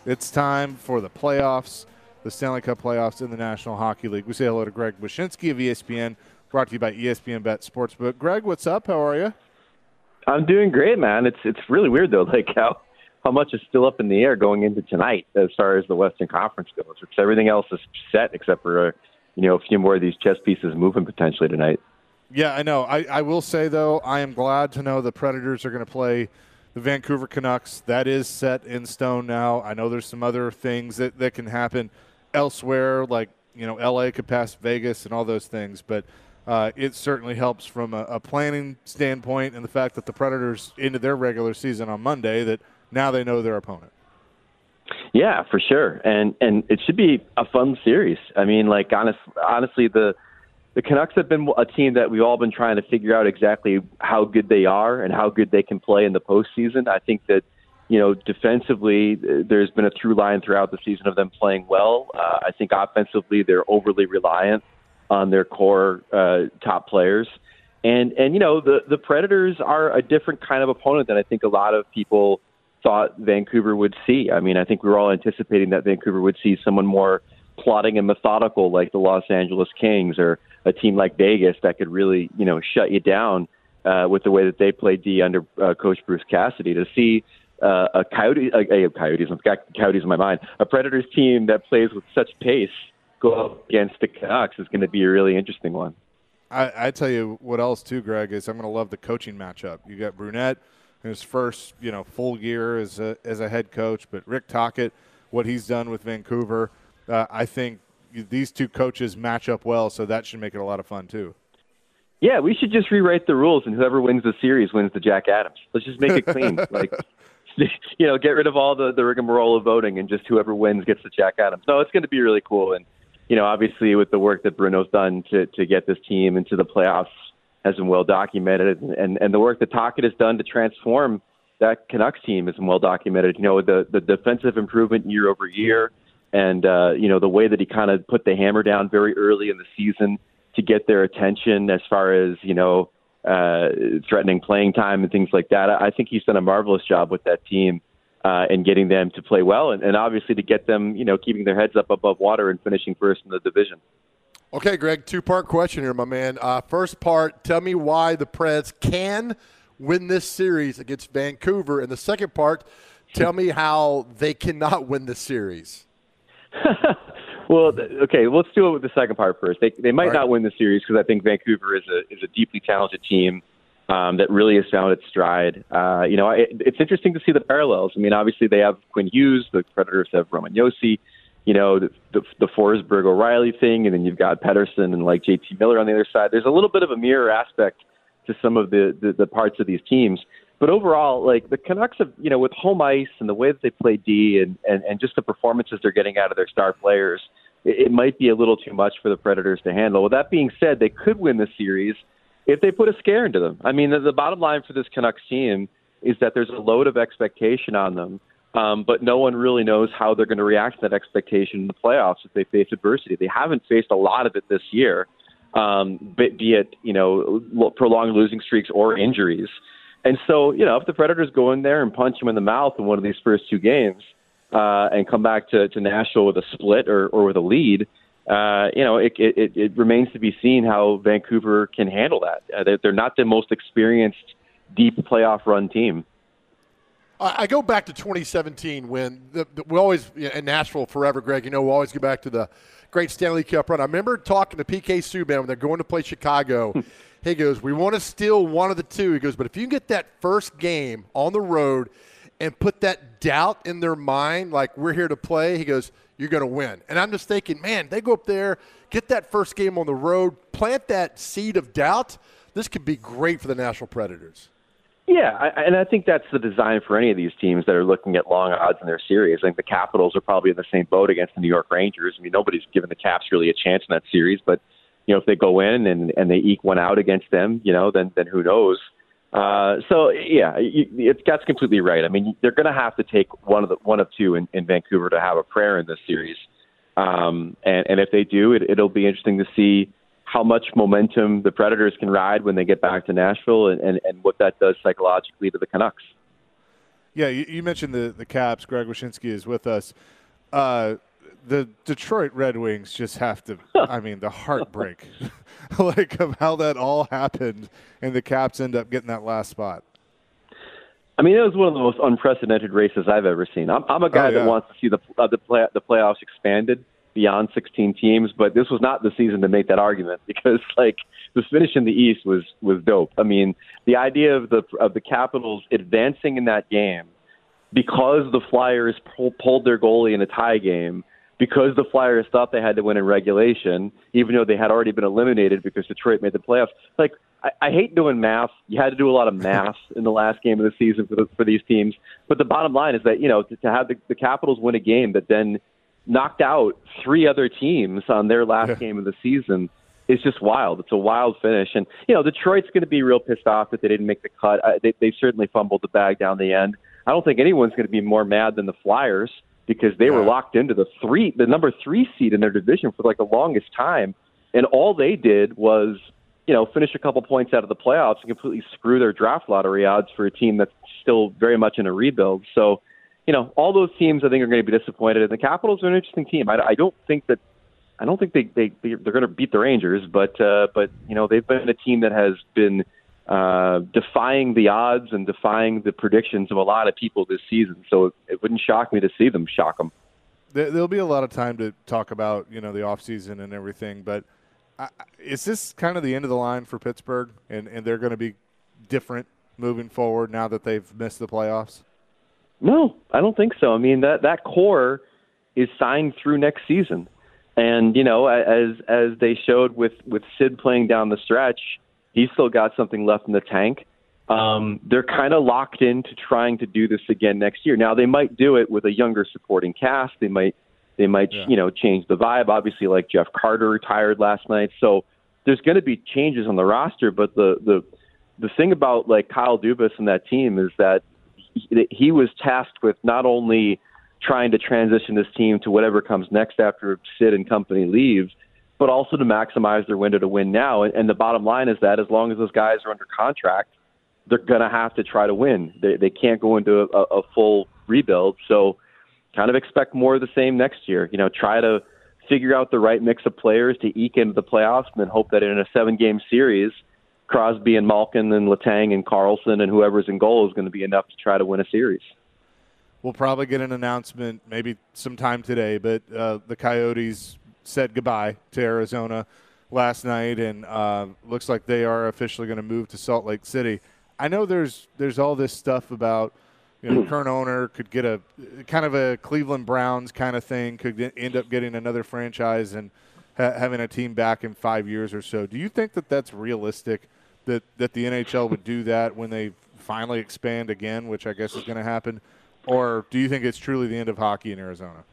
It's time for the playoffs, the Stanley Cup playoffs in the National Hockey League. We say hello to Greg Wyshynski of ESPN, brought to you by ESPN Bet Sportsbook. Greg, what's up? How are you? I'm doing great, man. It's really weird though, like how much is still up in the air going into tonight as far as the Western Conference goes. Which everything else is set except for a few more of these chess pieces moving potentially tonight. Yeah, I know. I will say though, I am glad to know the Predators are going to play the Vancouver Canucks. That is set in stone now. I know there's some other things that can happen elsewhere, like LA could pass Vegas and all those things, but it certainly helps from a planning standpoint, and the fact that the Predators into their regular season on Monday, that now they know their opponent. Yeah, for sure, and it should be a fun series. I mean, like honestly, the Canucks have been a team that we've all been trying to figure out exactly how good they are and how good they can play in the postseason. I think that defensively, there's been a through line throughout the season of them playing well. I think offensively, they're overly reliant on their core top players. And the Predators are a different kind of opponent than I think a lot of people thought Vancouver would see. I mean, I think we were all anticipating that Vancouver would see someone more plotting and methodical like the Los Angeles Kings, or a team like Vegas that could really, shut you down with the way that they play D under Coach Bruce Cassidy. To see Coyotes in my mind, a Predators team that plays with such pace go up against the Canucks is going to be a really interesting one. I tell you what else too, Greg, is I'm going to love the coaching matchup. You got Brunette in his first full year as a head coach, but Rick Tocchet, what he's done with Vancouver, I think these two coaches match up well, so that should make it a lot of fun too. Yeah, we should just rewrite the rules, and whoever wins the series wins the Jack Adams. Let's just make it clean. Get rid of all the rigmarole of voting, and just whoever wins gets the Jack Adams. No, it's going to be really cool. And, obviously with the work that Bruno's done to get this team into the playoffs has been well documented. And the work that Tocchet has done to transform that Canucks team has been well documented. The defensive improvement year over year, and, the way that he kind of put the hammer down very early in the season to get their attention as far as, threatening playing time and things like that. I think he's done a marvelous job with that team and getting them to play well, and obviously to get them, keeping their heads up above water and finishing first in the division. Okay, Greg, two-part question here, my man. First part, tell me why the Preds can win this series against Vancouver. And the second part, tell me how they cannot win this series. Well, okay, let's do it with the second part first. They might not win the series because I think Vancouver is a deeply talented team that really has found its stride. It's interesting to see the parallels. I mean, obviously they have Quinn Hughes, the Predators have Roman Josi, the Forsberg O'Reilly thing, and then you've got Pettersson and like JT Miller on the other side. There's a little bit of a mirror aspect to some of the parts of these teams. But overall, like the Canucks have, with home ice and the way that they play D and just the performances they're getting out of their star players, it might be a little too much for the Predators to handle. With that being said, they could win the series if they put a scare into them. I mean, the bottom line for this Canucks team is that there's a load of expectation on them, but no one really knows how they're going to react to that expectation in the playoffs if they face adversity. They haven't faced a lot of it this year, be it, prolonged losing streaks or injuries. And so, if the Predators go in there and punch them in the mouth in one of these first two games and come back to Nashville with a split or with a lead, it remains to be seen how Vancouver can handle that. They're not the most experienced deep playoff run team. I go back to 2017 when we always, in Nashville forever, Greg, we always go back to the great Stanley Cup run. I remember talking to P.K. Subban when they're going to play Chicago. He goes, we want to steal one of the two. He goes, but if you can get that first game on the road and put that doubt in their mind, like we're here to play, he goes, you're going to win. And I'm just thinking, man, they go up there, get that first game on the road, plant that seed of doubt. This could be great for the Nashville Predators. Yeah, and I think that's the design for any of these teams that are looking at long odds in their series. I think the Capitals are probably in the same boat against the New York Rangers. I mean, nobody's given the Caps really a chance in that series, but if they go in and they eke one out against them, then who knows? That's completely right. I mean, they're going to have to take one of two in Vancouver to have a prayer in this series. And if they do, it'll be interesting to see how much momentum the Predators can ride when they get back to Nashville and what that does psychologically to the Canucks. Yeah, you mentioned the Caps. Greg Wyshynski is with us. The Detroit Red Wings just have to, I mean, the heartbreak, like of how that all happened, and the Caps end up getting that last spot. I mean, it was one of the most unprecedented races I've ever seen. I'm a guy that wants to see the playoffs expanded beyond 16 teams, but this was not the season to make that argument because, like, the finish in the East was dope. I mean, the idea of the Capitals advancing in that game because the Flyers pulled their goalie in a tie game, because the Flyers thought they had to win in regulation, even though they had already been eliminated because Detroit made the playoffs. Like, I hate doing math. You had to do a lot of math in the last game of the season for these teams. But the bottom line is that, you know, to have the Capitals win a game that then knocked out 3 other teams on their last game of the season is just wild. It's a wild finish. And, you know, Detroit's going to be real pissed off that they didn't make the cut. They certainly fumbled the bag down the end. I don't think anyone's going to be more mad than the Flyers because they were locked into the number 3 seed in their division for like the longest time. And all they did was, you know, finish a couple points out of the playoffs and completely screw their draft lottery odds for a team that's still very much in a rebuild. So, you know, all those teams I think are going to be disappointed. And the Capitals are an interesting team. I don't think they're going to beat the Rangers, but you know, they've been a team that has been defying the odds and defying the predictions of a lot of people this season. So it wouldn't shock me to see them shock them. There'll be a lot of time to talk about, you know, the offseason and everything, but is this kind of the end of the line for Pittsburgh, and they're going to be different moving forward now that they've missed the playoffs? No, I don't think so. I mean, that core is signed through next season. And, you know, as they showed with Sid playing down the stretch, he's still got something left in the tank. They're kind of locked into trying to do this again next year. Now, they might do it with a younger supporting cast. They might you know, change the vibe. Obviously, like Jeff Carter retired last night. So there's going to be changes on the roster. But the thing about, like, Kyle Dubas and that team is that he was tasked with not only trying to transition this team to whatever comes next after Sid and company leave, but also to maximize their window to win now. And the bottom line is that as long as those guys are under contract, they're going to have to try to win. They can't go into a full rebuild. So kind of expect more of the same next year. You know, try to figure out the right mix of players to eke into the playoffs and then hope that in a 7-game series, Crosby and Malkin and Letang and Carlson and whoever's in goal is going to be enough to try to win a series. We'll probably get an announcement maybe sometime today, but the Coyotes said goodbye to Arizona last night, and looks like they are officially going to move to Salt Lake City. I know there's all this stuff about, you know, the current owner could get a kind of a Cleveland Browns kind of thing, could end up getting another franchise and having a team back in 5 years or so. Do you think that that's realistic, that the NHL would do that when they finally expand again, which I guess is going to happen? Or do you think it's truly the end of hockey in Arizona?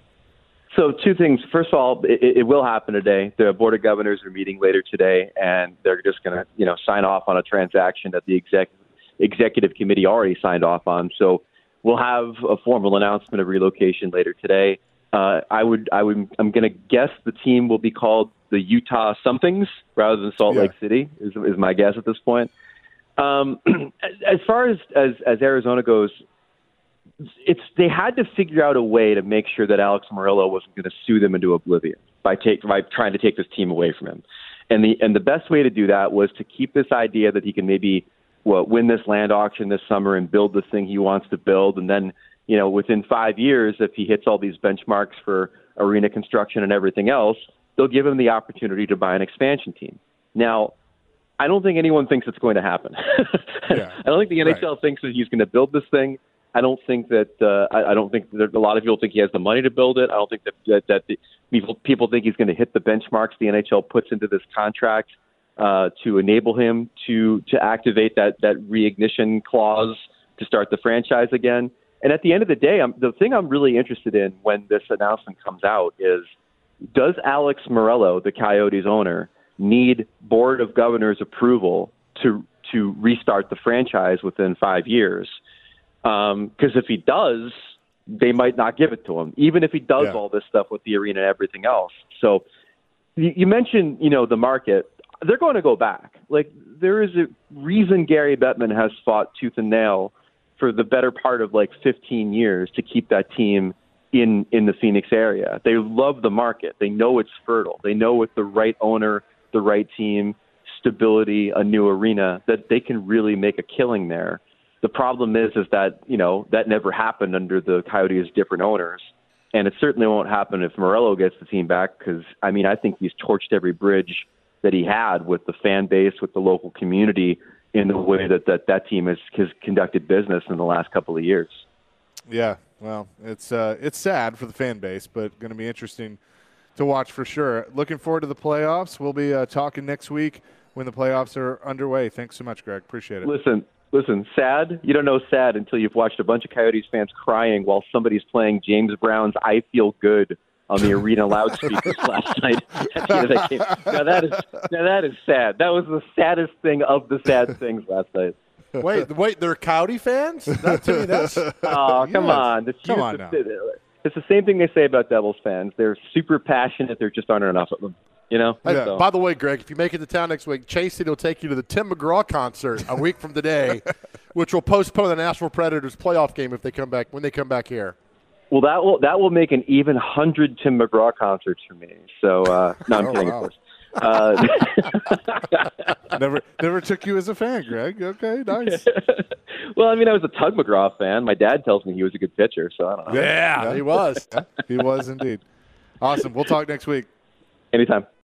So 2 things. First of all, it will happen today. The Board of Governors are meeting later today, and they're just going to, you know, sign off on a transaction that the executive committee already signed off on. So we'll have a formal announcement of relocation later today. I'm going to guess the team will be called the Utah Somethings rather than Salt Lake City is my guess at this point. As far as Arizona goes, they had to figure out a way to make sure that Alex Murillo wasn't going to sue them into oblivion by trying to take this team away from him. And the best way to do that was to keep this idea that he can maybe win this land auction this summer and build the thing he wants to build. And then, you know, within 5 years, if he hits all these benchmarks for arena construction and everything else, they'll give him the opportunity to buy an expansion team. Now, I don't think anyone thinks it's going to happen. I don't think the NHL thinks that he's going to build this thing. I don't think that a lot of people think he has the money to build it. I don't think that people think he's going to hit the benchmarks the NHL puts into this contract to enable him to activate that reignition clause to start the franchise again. And at the end of the day, the thing I'm really interested in when this announcement comes out is, does Alex Murillo, the Coyotes owner, need Board of Governors approval to restart the franchise within 5 years? Because if he does, they might not give it to him, even if he does all this stuff with the arena and everything else. So you mentioned, you know, the market. They're going to go back. Like, there is a reason Gary Bettman has fought tooth and nail for the better part of like 15 years to keep that team in the Phoenix area. They love the market. They know it's fertile. They know with the right owner, the right team, stability, a new arena, that they can really make a killing there. The problem is that, that never happened under the Coyotes' different owners. And it certainly won't happen if Morello gets the team back because, I think he's torched every bridge that he had with the fan base, with the local community in the way that team has conducted business in the last couple of years. Yeah, well, it's sad for the fan base, but going to be interesting to watch for sure. Looking forward to the playoffs. We'll be talking next week when the playoffs are underway. Thanks so much, Greg. Appreciate it. Listen, sad? You don't know sad until you've watched a bunch of Coyotes fans crying while somebody's playing James Brown's I Feel Good on the arena loudspeakers last night at the end of that game. Now that is sad. That was the saddest thing of the sad things last night. Wait, they're Coyote fans? That's oh, come on. Come on now. It's the same thing they say about Devils fans. They're super passionate. There just aren't enough of them. Yeah. So. By the way, Greg, if you make it to town next week, Chasey will take you to the Tim McGraw concert a week from today, which will postpone the Nashville Predators playoff game when they come back here. Well, that will make an even 100 Tim McGraw concerts for me. So no, I'm kidding, wow. of course. Never took you as a fan, Greg. Okay, nice. Well, I was a Tug McGraw fan. My dad tells me he was a good pitcher, so I don't know. Yeah, he was. He was indeed. Awesome. We'll talk next week. Anytime.